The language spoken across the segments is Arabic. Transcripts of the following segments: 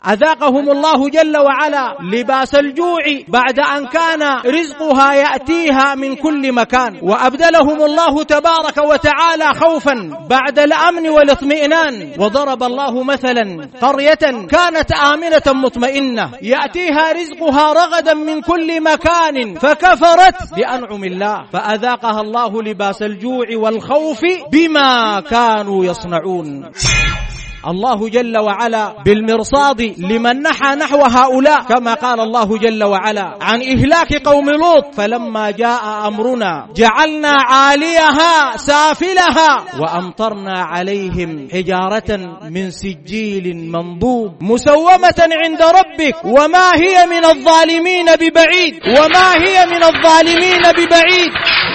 أذاقهم الله جل وعلا لباس الجوع بعد أن كان رزقها يأتيها من كل مكان، وأبدلهم الله تبارك وتعالى خوفا بعد الأمن والاطمئنان. وضرب الله مثلا قرية كانت آمنة مطمئنة يأتيها رزقها رغدا من كل مكان فكفرت بأنعم الله فأذاقها الله لباس الجوع والخوف بما كانوا يصنعون. الله جل وعلا بالمرصاد لمن نحى نحو هؤلاء، كما قال الله جل وعلا عن إهلاك قوم لوط: فلما جاء أمرنا جعلنا عاليها سافلها وأمطرنا عليهم حجارة من سجيل منضود مسومة عند ربك وما هي من الظالمين ببعيد، وما هي من الظالمين ببعيد.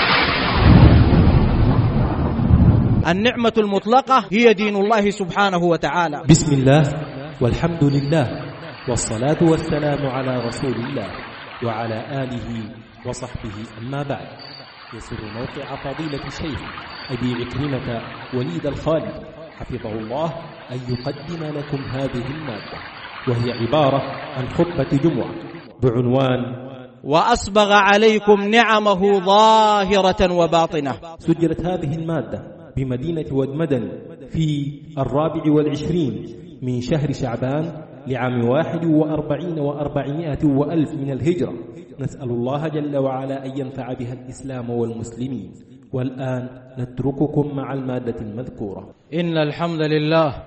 النعمة المطلقة هي دين الله سبحانه وتعالى. بسم الله والحمد لله والصلاة والسلام على رسول الله وعلى آله وصحبه. أما بعد، يسر موقع فضيلة الشيخ أبي عكرمة وليد الخالد حفظه الله أن يقدم لكم هذه المادة، وهي عبارة عن خطبة جمعة بعنوان: وأسبغ عليكم نعمه ظاهرة وباطنة. سجلت هذه المادة بمدينة ودمدن في 24 من شهر شعبان لعام 41 و400 من الهجرة. نسأل الله جل وعلا أن ينفع بها الإسلام والمسلمين. والآن نترككم مع المادة المذكورة. إن الحمد لله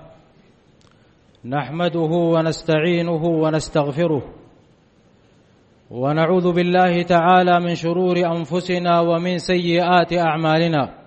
نحمده ونستعينه ونستغفره، ونعوذ بالله تعالى من شرور أنفسنا ومن سيئات أعمالنا.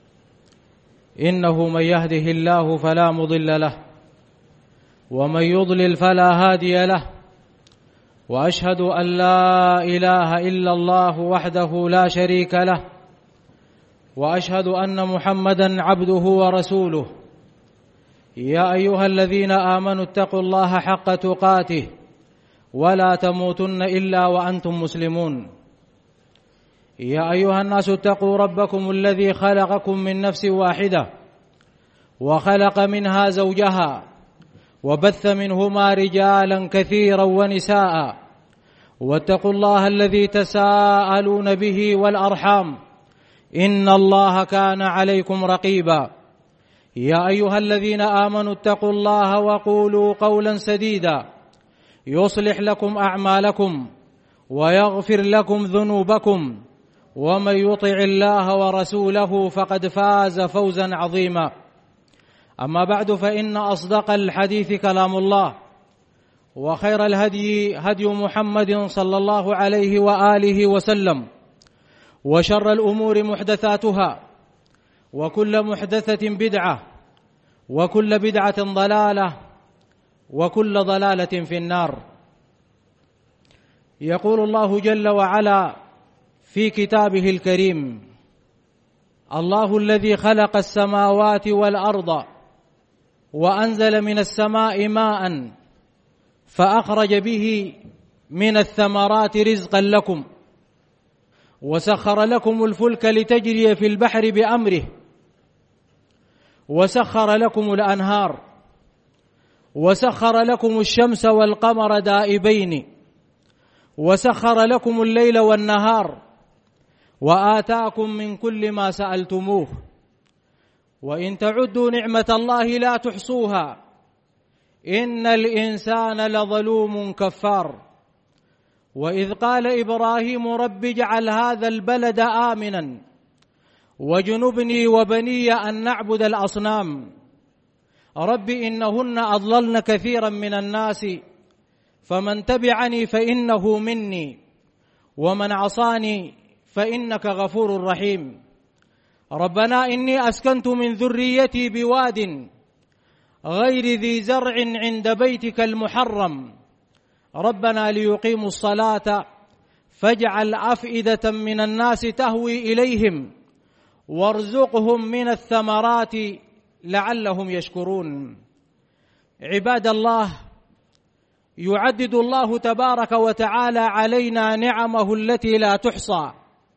إنه من يهده الله فلا مضل له، ومن يضلل فلا هادي له، وأشهد أن لا إله إلا الله وحده لا شريك له، وأشهد أن محمدا عبده ورسوله. يا أيها الذين آمنوا اتقوا الله حق تقاته ولا تموتن إلا وأنتم مسلمون. يا أيها الناس اتقوا ربكم الذي خلقكم من نفس واحدة وخلق منها زوجها وبث منهما رجالا كثيرا ونساء، واتقوا الله الذي تساءلون به والأرحام إن الله كان عليكم رقيبا. يا أيها الذين آمنوا اتقوا الله وقولوا قولا سديدا يصلح لكم أعمالكم ويغفر لكم ذنوبكم، ومن يطع الله ورسوله فقد فاز فوزا عظيما. أما بعد، فإن أصدق الحديث كلام الله، وخير الهدي هدي محمد صلى الله عليه وآله وسلم، وشر الأمور محدثاتها، وكل محدثة بدعة، وكل بدعة ضلالة، وكل ضلالة في النار. يقول الله جل وعلا في كتابه الكريم: الله الذي خلق السماوات والأرض وأنزل من السماء ماء فأخرج به من الثمرات رزقا لكم، وسخر لكم الفلك لتجري في البحر بأمره، وسخر لكم الأنهار، وسخر لكم الشمس والقمر دائبين، وسخر لكم الليل والنهار، وآتاكم من كل ما سألتموه، وإن تعدوا نعمة الله لا تحصوها، إن الإنسان لظلوم كفار. وإذ قال إبراهيم رب اجعل هذا البلد آمنا واجنبني وبني أن نعبد الأصنام رب إنهن أضللن كثيرا من الناس فمن تبعني فإنه مني ومن عصاني فإنك غفور رحيم. ربنا إني أسكنت من ذريتي بواد غير ذي زرع عند بيتك المحرم ربنا ليقيموا الصلاة فاجعل أفئدة من الناس تهوي إليهم وارزقهم من الثمرات لعلهم يشكرون. عباد الله، يعدد الله تبارك وتعالى علينا نعمه التي لا تحصى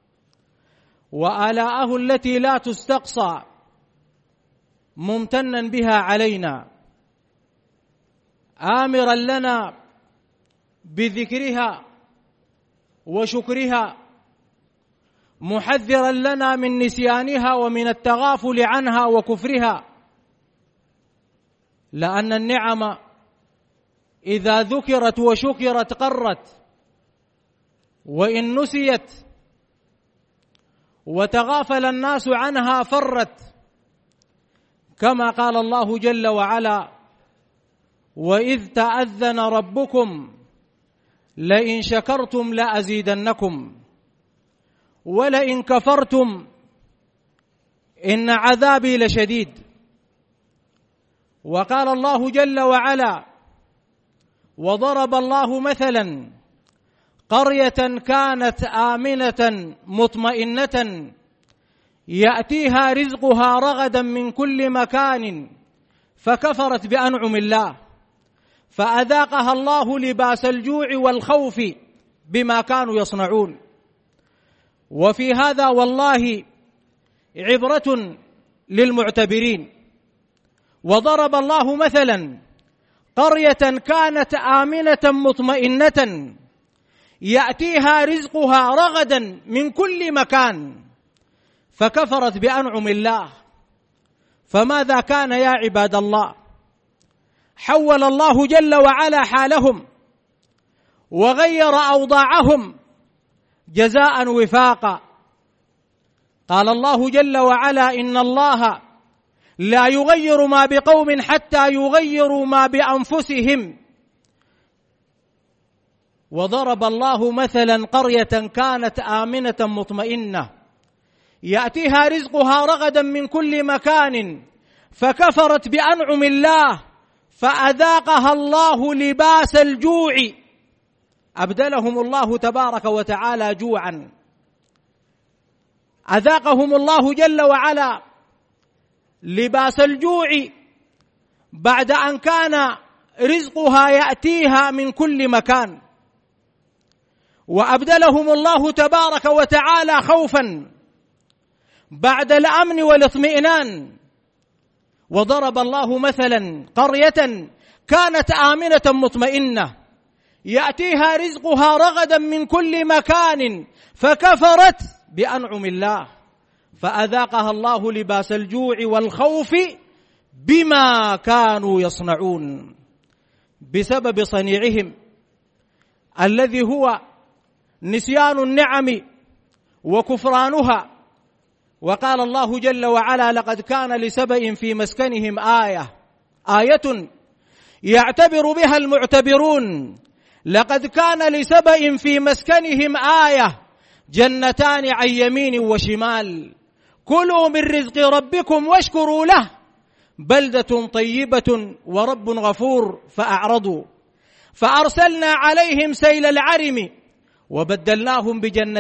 وآلاءه التي لا تستقصى ممتنا بها علينا. آمرا لنا بذكرها وشكرها، محذرا لنا من نسيانها ومن التغافل عنها وكفرها، لأن النعم إذا ذكرت وشكرت قرت، وإن نسيت وتغافل الناس عنها فرت، كما قال الله جل وعلا: وإذ تأذن ربكم لئن شكرتم لأزيدنكم ولئن كفرتم إن عذابي لشديد. وقال الله جل وعلا: وضرب الله مثلا قرية كانت آمنة مطمئنة يأتيها رزقها رغدا من كل مكان فكفرت بأنعم الله فأذاقها الله لباس الجوع والخوف بما كانوا يصنعون. وفي هذا والله عبرة للمعتبرين. وضرب الله مثلا قرية كانت آمنة مطمئنة يأتيها رزقها رغدا من كل مكان فكفرت بأنعم الله. فماذا كان يا عباد الله؟ حول الله جل وعلا حالهم وغير أوضاعهم جزاء وفاقا. قال الله جل وعلا: إن الله لا يغير ما بقوم حتى يغيروا ما بأنفسهم. وضرب الله مثلا قرية كانت آمنة مطمئنة يأتيها رزقها رغدا من كل مكان فكفرت بأنعم الله فأذاقها الله لباس الجوع، أبدلهم الله تبارك وتعالى جوعا. أذاقهم الله جل وعلا لباس الجوع بعد أن كان رزقها يأتيها من كل مكان، وأبدلهم الله تبارك وتعالى خوفا بعد الأمن والاطمئنان. وضرب الله مثلا قرية كانت آمنة مطمئنة يأتيها رزقها رغدا من كل مكان فكفرت بأنعم الله فأذاقها الله لباس الجوع والخوف بما كانوا يصنعون، بسبب صنيعهم الذي هو نسيان النعم وكفرانها. وقال الله جل وعلا: لقد كان لسبإ في مسكنهم آية يعتبر بها المعتبرون. لقد كان لسبإ في مسكنهم آية جنتان عن يمين وشمال كلوا من رزق ربكم واشكروا له بلدة طيبة ورب غفور فأعرضوا فأرسلنا عليهم سيل العرم وبدلناهم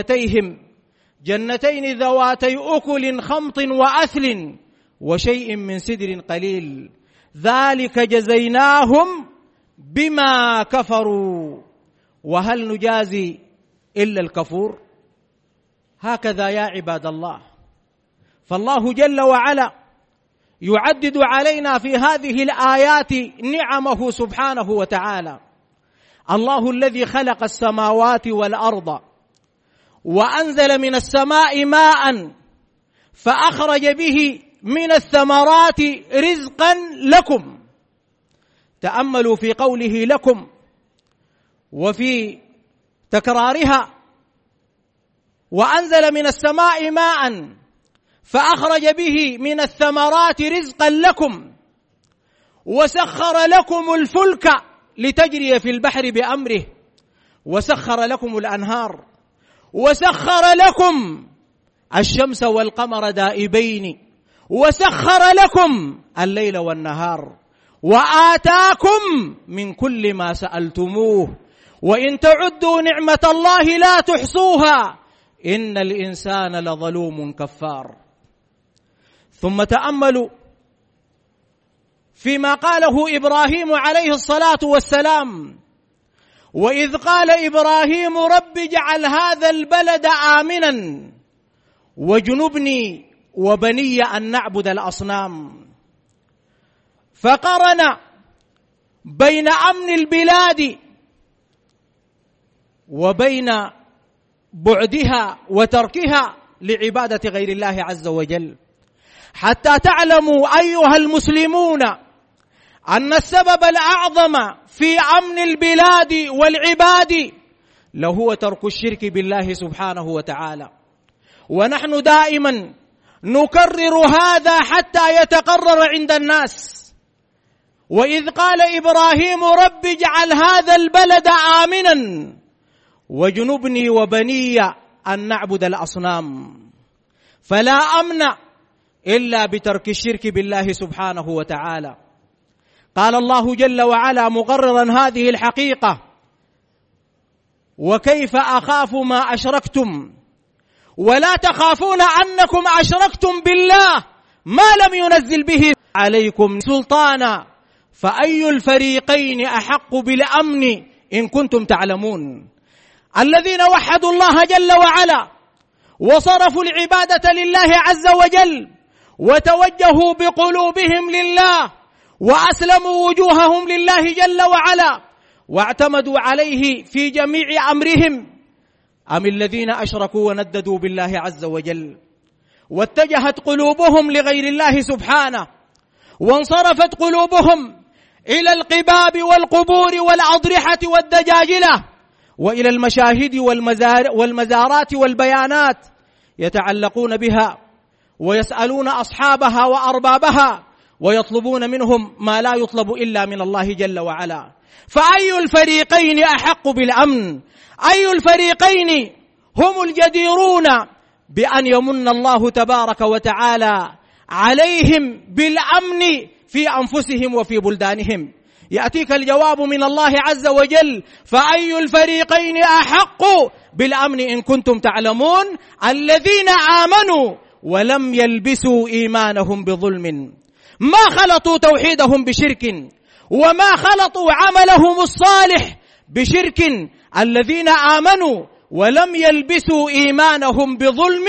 جنتين ذواتي أكل خمط وأثل وشيء من سدر قليل ذلك جزيناهم بما كفروا وهل نجازي إلا الكفور. هكذا يا عباد الله. فالله جل وعلا يعدد علينا في هذه الآيات نعمه سبحانه وتعالى. الله الذي خلق السماوات والأرض وأنزل من السماء ماء فأخرج به من الثمرات رزقا لكم. تأملوا في قوله لكم وفي تكرارها: وأنزل من السماء ماء فأخرج به من الثمرات رزقا لكم وسخر لكم الفلك لتجري في البحر بأمره وسخر لكم الأنهار وسخر لكم الشمس والقمر دائبين وسخر لكم الليل والنهار وآتاكم من كل ما سألتموه وإن تعدوا نعمة الله لا تحصوها إن الإنسان لظلوم كفار. ثم تأملوا فيما قاله إبراهيم عليه الصلاة والسلام: وإذ قال إبراهيم رب اجعل هذا البلد آمنا واجنبني وبني أن نعبد الأصنام. فقرن بين أمن البلاد وبين بعدها وتركها لعبادة غير الله عز وجل، حتى تعلموا أيها المسلمون أن السبب الأعظم في أمن البلاد والعباد لهو ترك الشرك بالله سبحانه وتعالى. ونحن دائما نكرر هذا حتى يتقرر عند الناس. وإذ قال إبراهيم رب اجعل هذا البلد آمنا واجنبني وبني أن نعبد الأصنام، فلا أمن إلا بترك الشرك بالله سبحانه وتعالى. قال الله جل وعلا مقررا هذه الحقيقة: وكيف أخاف ما أشركتم ولا تخافون أنكم أشركتم بالله ما لم ينزل به عليكم سلطانا فأي الفريقين أحق بالأمن إن كنتم تعلمون. الذين وحدوا الله جل وعلا وصرفوا العبادة لله عز وجل وتوجهوا بقلوبهم لله وأسلموا وجوههم لله جل وعلا واعتمدوا عليه في جميع أمرهم، أم الذين أشركوا ونددوا بالله عز وجل واتجهت قلوبهم لغير الله سبحانه وانصرفت قلوبهم إلى القباب والقبور والأضرحة والدجاجلة وإلى المشاهد والمزارات والبيانات يتعلقون بها ويسألون أصحابها وأربابها ويطلبون منهم ما لا يطلب إلا من الله جل وعلا. فأي الفريقين أحق بالأمن؟ أي الفريقين هم الجديرون بأن يمن الله تبارك وتعالى عليهم بالأمن في أنفسهم وفي بلدانهم؟ يأتيك الجواب من الله عز وجل: فأي الفريقين أحق بالأمن إن كنتم تعلمون الذين آمنوا ولم يلبسوا إيمانهم بظلم. ما خلطوا توحيدهم بشرك وما خلطوا عملهم الصالح بشرك. الذين آمنوا ولم يلبسوا إيمانهم بظلم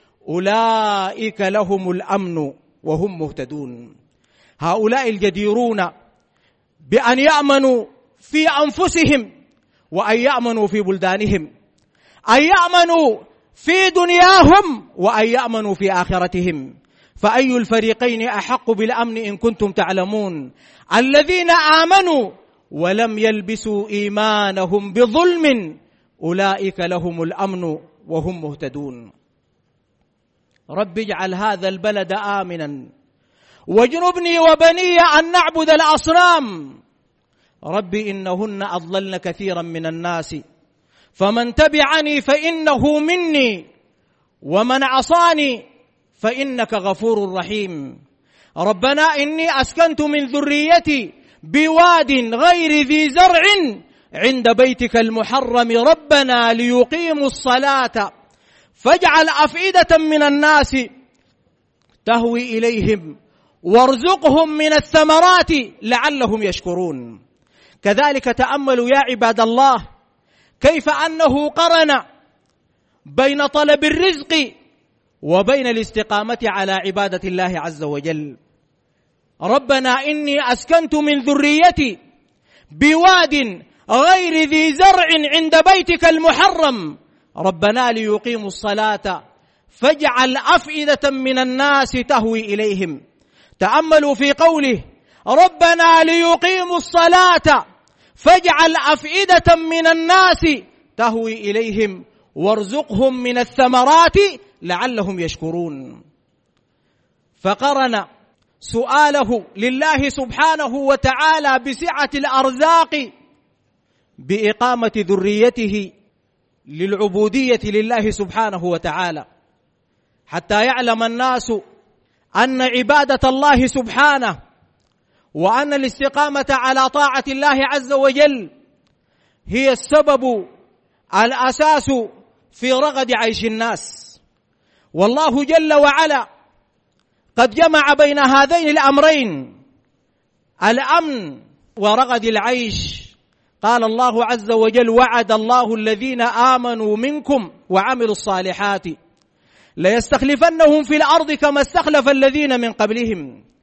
أولئك لهم الأمن وهم مهتدون. هؤلاء الجديرون بأن يأمنوا في أنفسهم وأن يأمنوا في بلدانهم، أن يأمنوا في دنياهم وأن يأمنوا في آخرتهم. فأي الفريقين أحق بالأمن إن كنتم تعلمون الذين آمنوا ولم يلبسوا إيمانهم بظلم أولئك لهم الأمن وهم مهتدون. رب اجعل هذا البلد آمنا واجنبني وبني أن نعبد الأصنام. رب إنهن أضللن كثيرا من الناس فمن تبعني فإنه مني ومن عصاني فإنك غفور رحيم. ربنا إني أسكنت من ذريتي بواد غير ذي زرع عند بيتك المحرم ربنا ليقيموا الصلاة فاجعل أفئدة من الناس تهوي إليهم وارزقهم من الثمرات لعلهم يشكرون. كذلك تأملوا يا عباد الله كيف أنه قرن بين طلب الرزق وبين الاستقامة على عبادة الله عز وجل. ربنا إني أسكنت من ذريتي بواد غير ذي زرع عند بيتك المحرم ربنا ليقيموا الصلاة فاجعل أفئدة من الناس تهوي إليهم. تأملوا في قوله ربنا ليقيموا الصلاة فاجعل أفئدة من الناس تهوي إليهم وارزقهم من الثمرات لعلهم يشكرون. فقرن سؤاله لله سبحانه وتعالى بسعة الأرزاق بإقامة ذريته للعبودية لله سبحانه وتعالى، حتى يعلم الناس أن عبادة الله سبحانه وأن الاستقامة على طاعة الله عز وجل هي السبب الأساس في رغد عيش الناس. والله جل وعلا قد جمع بين هذين الأمرين الأمن ورغد العيش. قال الله عز وجل وعد الله الذين آمنوا منكم وعملوا الصالحات ليستخلفنهم في الأرض كما استخلف الذين من قبلهم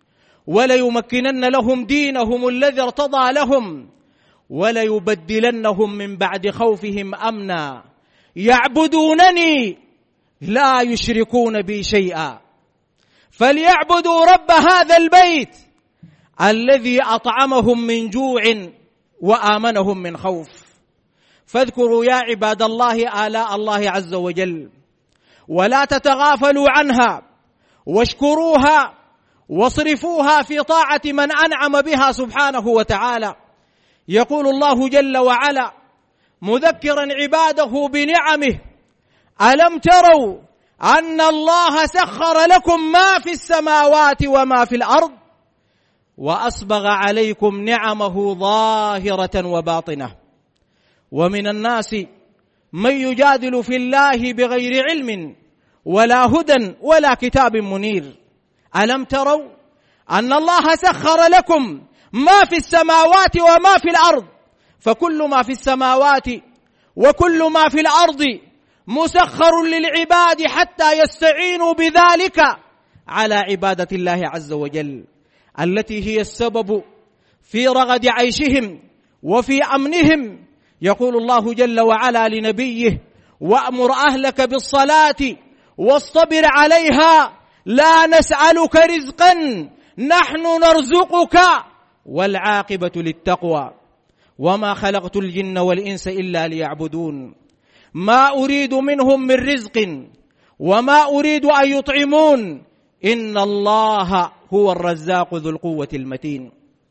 وليمكنن لهم دينهم الذي ارتضى لهم وليبدلنهم من بعد خوفهم أمنا يعبدونني لا يشركون بي شيئا فليعبدوا رب هذا البيت الذي أطعمهم من جوع وآمنهم من خوف. فاذكروا يا عباد الله آلاء الله عز وجل ولا تتغافلوا عنها واشكروها واصرفوها في طاعة من أنعم بها سبحانه وتعالى. يقول الله جل وعلا مذكرا عباده بنعمه: ألم تروا أن الله سخر لكم ما في السماوات وما في الأرض وأسبغ عليكم نعمه ظاهرة وباطنة ومن الناس من يجادل في الله بغير علم ولا هدى ولا كتاب منير. ألم تروا أن الله سخر لكم ما في السماوات وما في الأرض فكل ما في السماوات وكل ما في الأرض مسخر للعباد حتى يستعينوا بذلك على عبادة الله عز وجل التي هي السبب في رغد عيشهم وفي أمنهم. يقول الله جل وعلا لنبيه: وأمر أهلك بالصلاة واصطبر عليها لا نسألك رزقا نحن نرزقك والعاقبة للتقوى وما خلقت الجن والإنس إلا ليعبدون ما أريد منهم من رزق وما أريد أن يطعمون إن الله هو الرزاق ذو القوة المتين.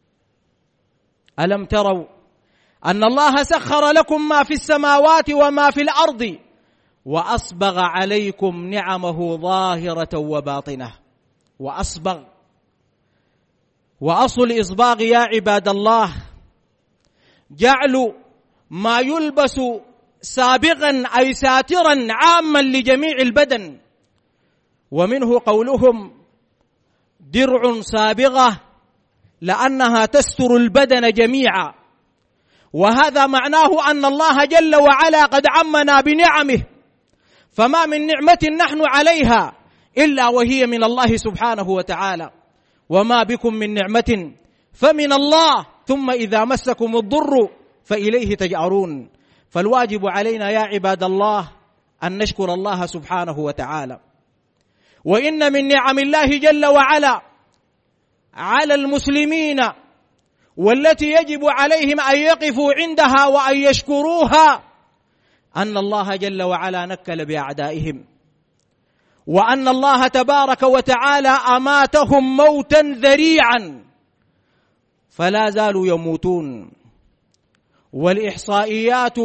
ألم تروا أن الله سخر لكم ما في السماوات وما في الأرض وأسبغ عليكم نعمه ظاهرة وباطنة. وأسبغ وأصل إصباغ يا عباد الله جعل ما يلبس سابغا أي ساترا عاما لجميع البدن، ومنه قولهم درع سابغة لأنها تستر البدن جميعا، وهذا معناه أن الله جل وعلا قد عمنا بنعمه، فما من نعمة نحن عليها إلا وهي من الله سبحانه وتعالى، وما بكم من نعمة فمن الله ثم إذا مسكم الضر فإليه تجأرون. فالواجب علينا يا عباد الله أن نشكر الله سبحانه وتعالى. وإن من نعم الله جل وعلا على المسلمين والتي يجب عليهم أن يقفوا عندها وأن يشكروها أن الله جل وعلا نكل بأعدائهم، وأن الله تبارك وتعالى أماتهم موتا ذريعا فلا زالوا يموتون. والإحصائيات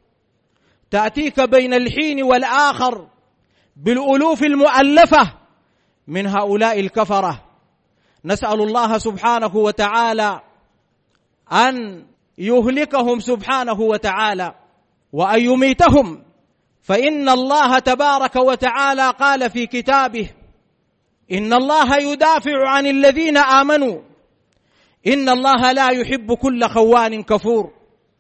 تأتيك بين الحين والآخر بالألوف المؤلفة من هؤلاء الكفرة. نسأل الله سبحانه وتعالى أن يهلكهم سبحانه وتعالى وأن يميتهم، فإن الله تبارك وتعالى قال في كتابه: إن الله يدافع عن الذين آمنوا إن الله لا يحب كل خوان كفور.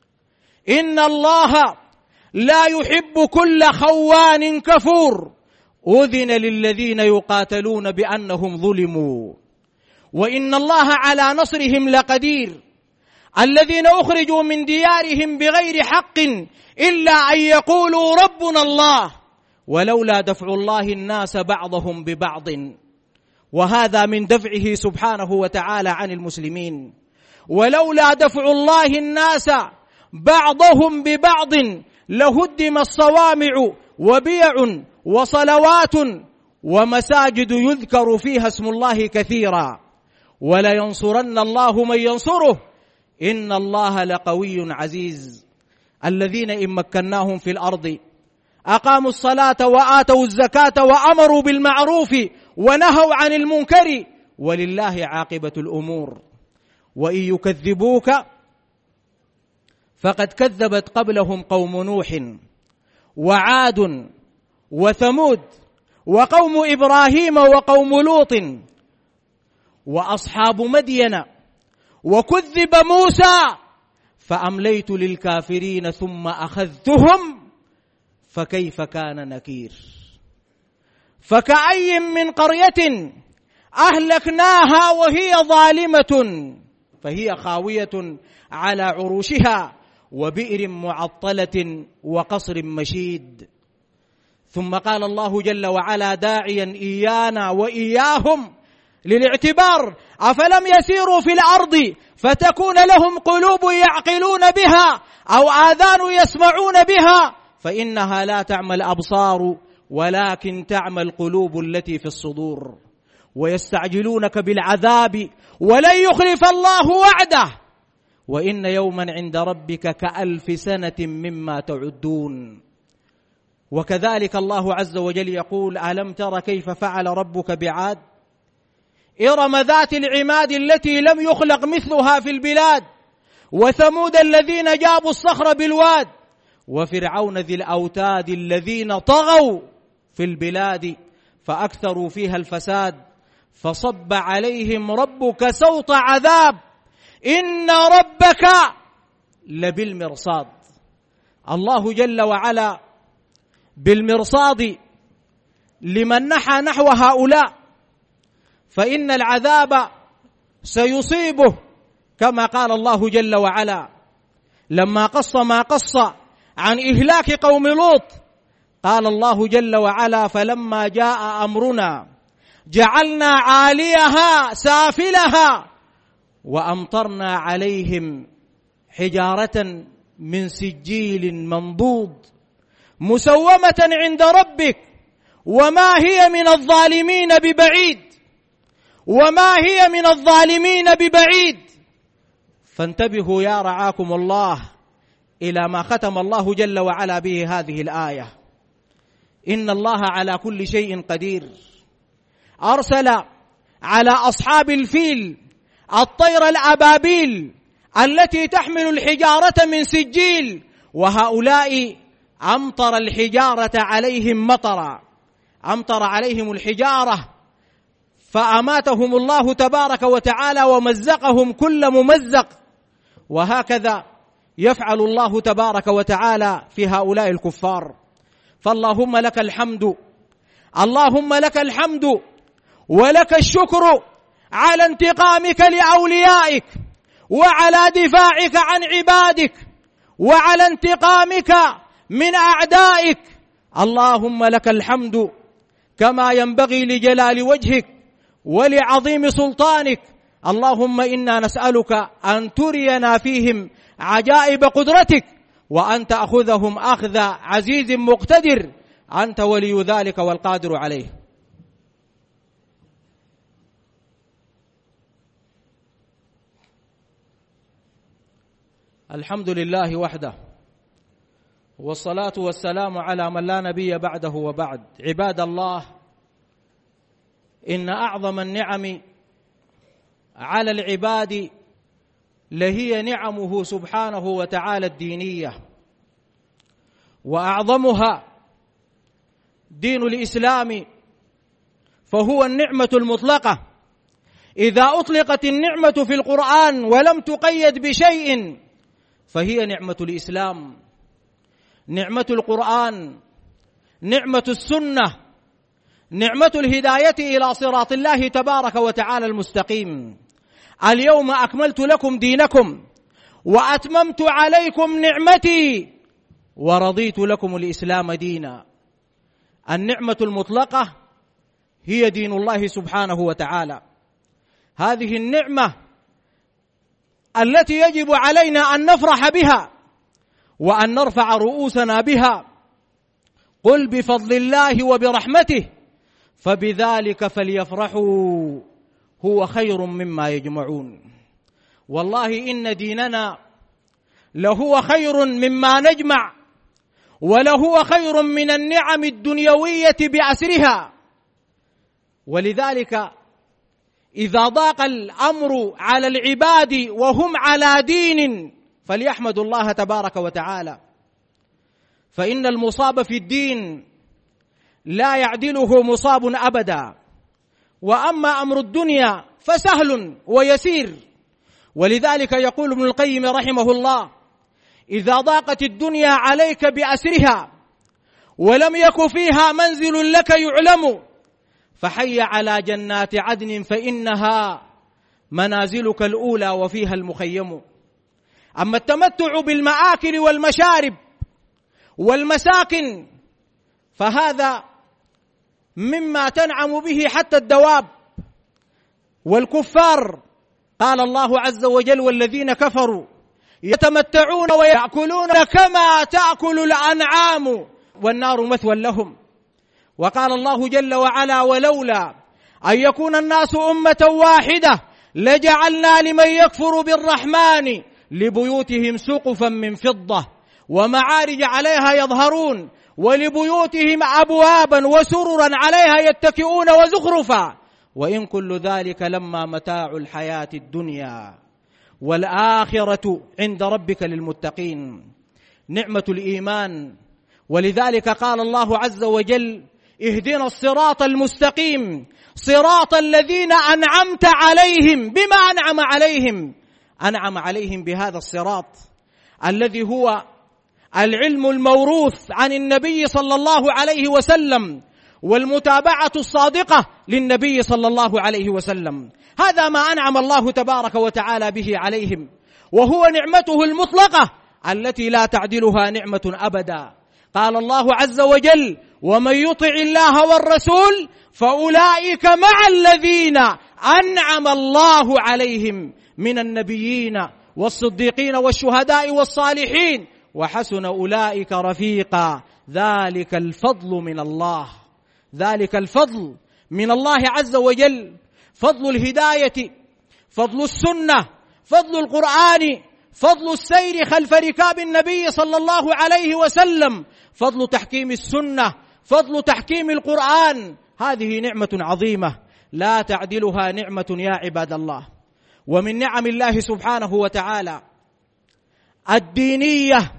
إن الله لا يحب كل خوان كفور أذن للذين يقاتلون بأنهم ظلموا وإن الله على نصرهم لقدير. الذين أخرجوا من ديارهم بغير حق إلا أن يقولوا ربنا الله ولولا دفع الله الناس بعضهم ببعض، وهذا من دفعه سبحانه وتعالى عن المسلمين. ولولا دفع الله الناس بعضهم ببعض لهدم الصوامع وبيع وصلوات ومساجد يذكر فيها اسم الله كثيرا ولينصرن الله من ينصره إن الله لقوي عزيز. الذين إن مكناهم في الأرض أقاموا الصلاة وآتوا الزكاة وأمروا بالمعروف ونهوا عن المنكر ولله عاقبة الأمور. وإن يكذبوك فقد كذبت قبلهم قوم نوح وعاد وثمود وقوم إبراهيم وقوم لوط وأصحاب مدين وكذب موسى فأمليت للكافرين ثم أخذتهم فكيف كان نكير. فكأي من قرية أهلكناها وهي ظالمة فهي خاوية على عروشها وبئر معطلة وقصر مشيد. ثم قال الله جل وعلا داعيا إيانا وإياهم للاعتبار: أفلم يسيروا في الأرض فتكون لهم قلوب يعقلون بها أو آذان يسمعون بها فإنها لا تعمى الأبصار ولكن تعمى القلوب التي في الصدور ويستعجلونك بالعذاب ولن يخلف الله وعده وإن يوما عند ربك كألف سنة مما تعدون. وكذلك الله عز وجل يقول: ألم تر كيف فعل ربك بعاد إرم ذات العماد التي لم يخلق مثلها في البلاد وثمود الذين جابوا الصخر بالواد وفرعون ذي الأوتاد الذين طغوا في البلاد فأكثروا فيها الفساد فصب عليهم ربك سوط عذاب إن ربك لبالمرصاد. الله جل وعلا بالمرصاد لمن نحى نحو هؤلاء، فإن العذاب سيصيبه كما قال الله جل وعلا لما قص ما قص عن إهلاك قوم لوط. قال الله جل وعلا: فلما جاء أمرنا جعلنا عاليها سافلها وأمطرنا عليهم حجارة من سجيل منضود مسومة عند ربك وما هي من الظالمين ببعيد وما هي من الظالمين ببعيد. فانتبهوا يا رعاكم الله إلى ما ختم الله جل وعلا به هذه الآية: إن الله على كل شيء قدير. أرسل على أصحاب الفيل الطير الأبابيل التي تحمل الحجارة من سجيل، وهؤلاء أمطر الحجارة عليهم مطرا، أمطر عليهم الحجارة فأماتهم الله تبارك وتعالى ومزقهم كل ممزق. وهكذا يفعل الله تبارك وتعالى في هؤلاء الكفار. فاللهم لك الحمد، اللهم لك الحمد ولك الشكر على انتقامك لأوليائك وعلى دفاعك عن عبادك وعلى انتقامك من أعدائك. اللهم لك الحمد كما ينبغي لجلال وجهك ولعظيم سلطانك. اللهم إنا نسألك أن ترينا فيهم عجائب قدرتك وأن تأخذهم أخذ عزيز مقتدر، أنت ولي ذلك والقادر عليه. الحمد لله وحده، والصلاة والسلام على من لا نبي بعده وبعد. عباد الله، إن أعظم النعم على العباد لهي نعمه سبحانه وتعالى الدينية، وأعظمها دين الإسلام، فهو النعمة المطلقة. إذا أطلقت النعمة في القرآن ولم تقيد بشيء فهي نعمة الإسلام، نعمة القرآن، نعمة السنة، نعمة الهداية إلى صراط الله تبارك وتعالى المستقيم. اليوم أكملت لكم دينكم وأتممت عليكم نعمتي ورضيت لكم الإسلام دينا. النعمة المطلقة هي دين الله سبحانه وتعالى. هذه النعمة التي يجب علينا أن نفرح بها وأن نرفع رؤوسنا بها. قل بفضل الله وبرحمته فبذلك فليفرحوا هو خير مما يجمعون. والله إن ديننا لهو خير مما نجمع، ولهو خير من النعم الدنيوية بأسرها. ولذلك إذا ضاق الأمر على العباد وهم على دين فليحمدوا الله تبارك وتعالى، فإن المصاب في الدين لا يعدله مصاب أبدا. وأما أمر الدنيا فسهل ويسير. ولذلك يقول ابن القيم رحمه الله: إذا ضاقت الدنيا عليك بأسرها ولم يك فيها منزل لك يعلم فحي على جنات عدن فإنها منازلك الأولى وفيها المخيم. أما التمتع بالمآكل والمشارب والمساكن فهذا مما تنعم به حتى الدواب والكفار. قال الله عز وجل: والذين كفروا يتمتعون ويأكلون كما تأكل الأنعام والنار مثوى لهم. وقال الله جل وعلا: ولولا أن يكون الناس أمة واحدة لجعلنا لمن يكفر بالرحمن لبيوتهم سقفا من فضة ومعارج عليها يظهرون ولبيوتهم أبوابا وسررا عليها يتكئون وزخرفا وإن كل ذلك لما متاع الحياة الدنيا والآخرة عند ربك للمتقين. نعمة الإيمان. ولذلك قال الله عز وجل: اهدنا الصراط المستقيم صراط الذين أنعمت عليهم. بما أنعم عليهم؟ أنعم عليهم بهذا الصراط الذي هو العلم الموروث عن النبي صلى الله عليه وسلم والمتابعة الصادقة للنبي صلى الله عليه وسلم. هذا ما أنعم الله تبارك وتعالى به عليهم، وهو نعمته المطلقة التي لا تعدلها نعمة أبدا. قال الله عز وجل: ومن يطع الله والرسول فأولئك مع الذين أنعم الله عليهم من النبيين والصديقين والشهداء والصالحين وحسن أولئك رفيقا ذلك الفضل من الله. ذلك الفضل من الله عز وجل، فضل الهداية، فضل السنة، فضل القرآن، فضل السير خلف ركاب النبي صلى الله عليه وسلم، فضل تحكيم السنة، فضل تحكيم القرآن. هذه نعمة عظيمة لا تعدلها نعمة يا عباد الله. ومن نعم الله سبحانه وتعالى الدينية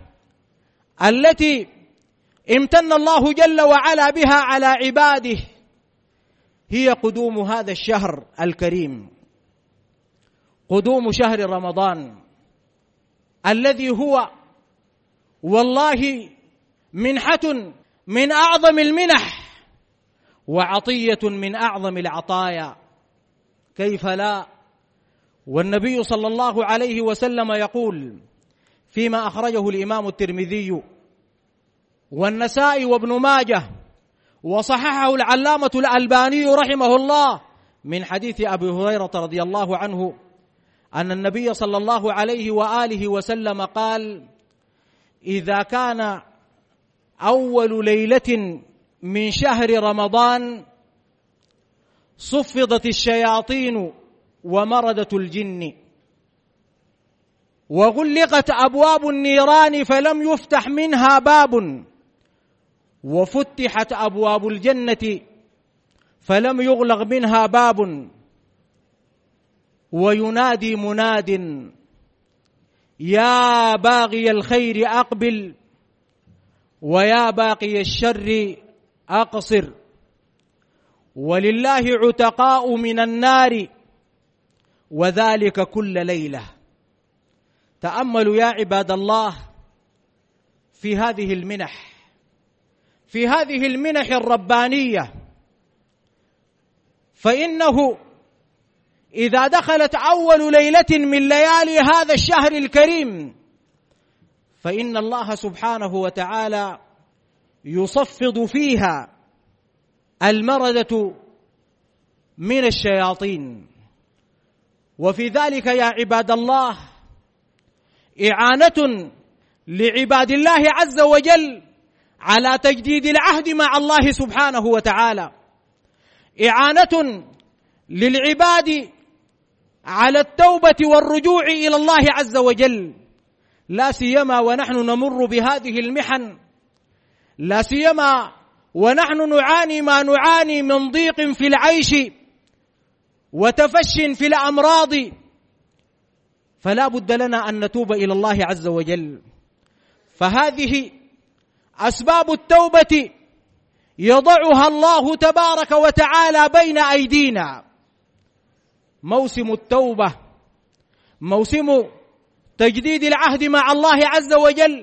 التي امتن الله جل وعلا بها على عباده هي قدوم هذا الشهر الكريم، قدوم شهر رمضان الذي هو والله منحة من أعظم المنح وعطية من أعظم العطايا، كيف لا؟ والنبي صلى الله عليه وسلم يقول فيما أخرجه الإمام الترمذي والنسائي وابن ماجه وصححه العلامة الألباني رحمه الله من حديث أبي هريرة رضي الله عنه أن النبي صلى الله عليه وآله وسلم قال: إذا كان أول ليلة من شهر رمضان صفدت الشياطين ومردت الجن وغلقت أبواب النيران فلم يفتح منها باب وفتحت أبواب الجنة فلم يغلق منها باب وينادي مناد: يا باغي الخير أقبل ويا باقي الشر أقصر ولله عتقاء من النار وذلك كل ليلة. تأملوا يا عباد الله في هذه المنح، في هذه المنح الربانية، فإنه إذا دخلت أول ليلة من ليالي هذا الشهر الكريم فإن الله سبحانه وتعالى يصفد فيها المردة من الشياطين. وفي ذلك يا عباد الله إعانة لعباد الله عز وجل على تجديد العهد مع الله سبحانه وتعالى، إعانة للعباد على التوبة والرجوع إلى الله عز وجل، لا سيما ونحن نمر بهذه المحن، لا سيما ونحن نعاني ما نعاني من ضيق في العيش وتفش في الأمراض، فلا بد لنا أن نتوب إلى الله عز وجل. فهذه أسباب التوبة يضعها الله تبارك وتعالى بين أيدينا. موسم التوبة موسم تجديد العهد مع الله عز وجل،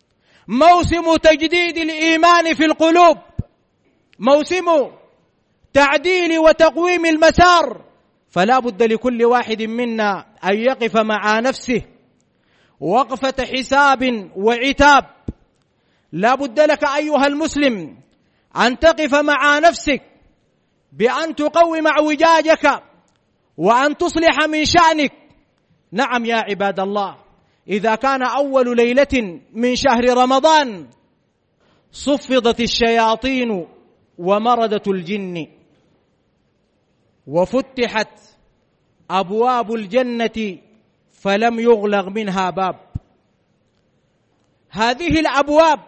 موسم تجديد الإيمان في القلوب، موسم تعديل وتقويم المسار، فلا بد لكل واحد منا أن يقف مع نفسه وقفة حساب وعتاب. لا بد لك أيها المسلم أن تقف مع نفسك بأن تقوم اعوجاجك وأن تصلح من شأنك. نعم يا عباد الله، إذا كان أول ليلة من شهر رمضان صفدت الشياطين ومردة الجن وفتحت أبواب الجنة فلم يغلق منها باب، هذه الأبواب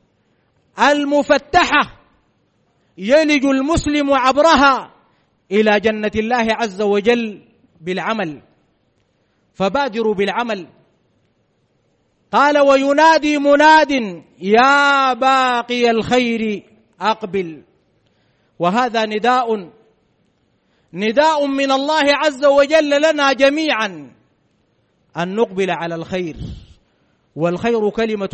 المفتحة يلج المسلم عبرها إلى جنة الله عز وجل بالعمل، فبادروا بالعمل. قال: وينادي مناد يا باقي الخير أقبل. وهذا نداء من الله عز وجل لنا جميعا أن نقبل على الخير، والخير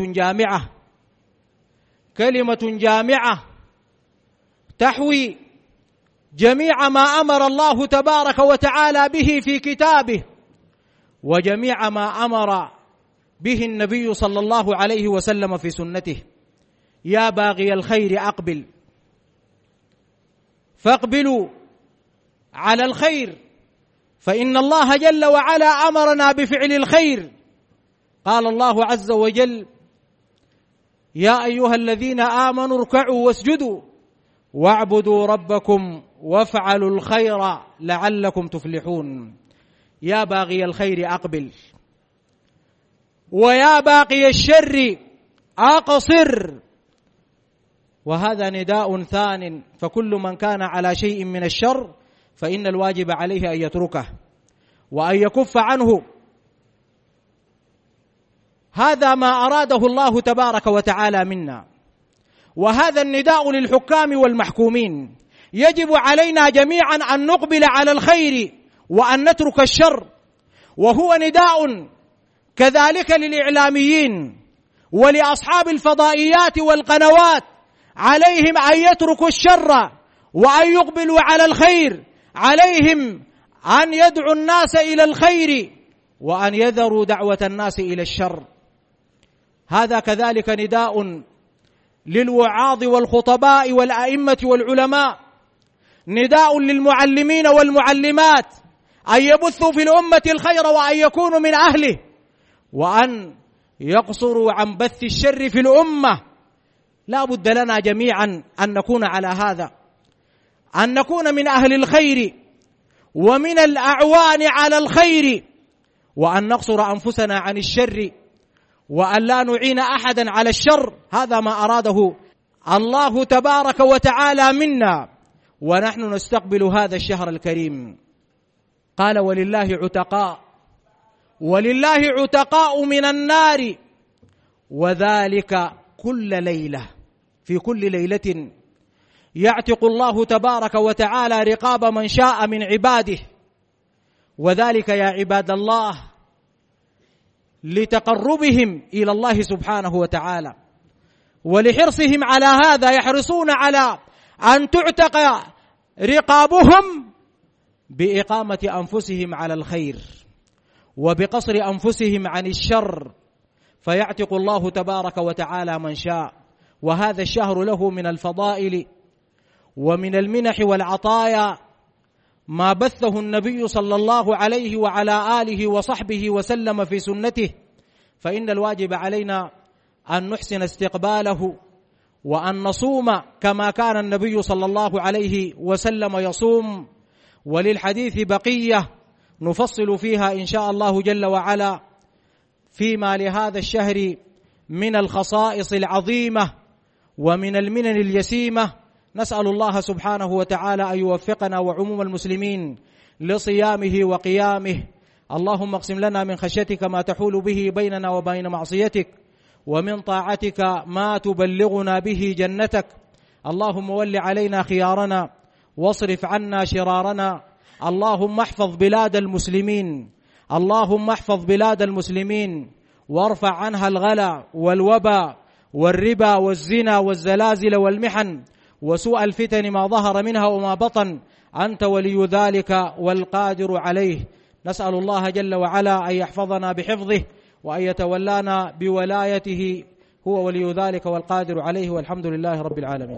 كلمة جامعة تحوي جميع ما أمر الله تبارك وتعالى به في كتابه، وجميع ما أمر به النبي صلى الله عليه وسلم في سنته. يا باغي الخير أقبل، فاقبلوا على الخير، فإن الله جل وعلا أمرنا بفعل الخير. قال الله عز وجل: يا أيها الذين آمنوا اركعوا واسجدوا واعبدوا ربكم وافعلوا الخير لعلكم تفلحون. يا باغي الخير أقبل، ويا باقي الشر أقصر. وهذا نداء ثان، فكل من كان على شيء من الشر فإن الواجب عليه أن يتركه وأن يكف عنه. هذا ما أراده الله تبارك وتعالى منا، وهذا النداء للحكام والمحكومين. يجب علينا جميعا أن نقبل على الخير وأن نترك الشر، وهو نداء كذلك للإعلاميين ولأصحاب الفضائيات والقنوات، عليهم أن يتركوا الشر وأن يقبلوا على الخير. عليهم أن يدعوا الناس إلى الخير وأن يذروا دعوة الناس إلى الشر. هذا كذلك نداء للوعاظ والخطباء والأئمة والعلماء، نداء للمعلمين والمعلمات أن يبثوا في الأمة الخير وأن يكونوا من أهله، وأن يقصروا عن بث الشر في الأمة. لا بد لنا جميعا أن نكون على هذا، أن نكون من أهل الخير ومن الأعوان على الخير، وأن نقصر أنفسنا عن الشر وأن لا نعين أحدا على الشر. هذا ما أراده الله تبارك وتعالى منا، ونحن نستقبل هذا الشهر الكريم. قال: ولله عتقاء من النار، وذلك كل ليلة. في كل ليلة يعتق الله تبارك وتعالى رقاب من شاء من عباده، وذلك يا عباد الله لتقربهم إلى الله سبحانه وتعالى، ولحرصهم على هذا يحرصون على أن تعتق رقابهم بإقامة أنفسهم على الخير وبقصر أنفسهم عن الشر، فيعتق الله تبارك وتعالى من شاء. وهذا الشهر له من الفضائل ومن المنح والعطايا ما بثه النبي صلى الله عليه وعلى آله وصحبه وسلم في سنته، فإن الواجب علينا أن نحسن استقباله وأن نصوم كما كان النبي صلى الله عليه وسلم يصوم. وللحديث بقية نفصل فيها إن شاء الله جل وعلا فيما لهذا الشهر من الخصائص العظيمة ومن المنن اليسيمة. نسأل الله سبحانه وتعالى أن يوفقنا وعموم المسلمين لصيامه وقيامه. اللهم اقسم لنا من خشيتك ما تحول به بيننا وبين معصيتك، ومن طاعتك ما تبلغنا به جنتك. اللهم ول علينا خيارنا واصرف عنا شرارنا. اللهم احفظ بلاد المسلمين، اللهم احفظ بلاد المسلمين وارفع عنها الغلا والوبا والربا والزنا والزلازل والمحن وسوء الفتن ما ظهر منها وما بطن، أنت ولي ذلك والقادر عليه. نسأل الله جل وعلا أن يحفظنا بحفظه وأن يتولانا بولايته، هو ولي ذلك والقادر عليه، والحمد لله رب العالمين.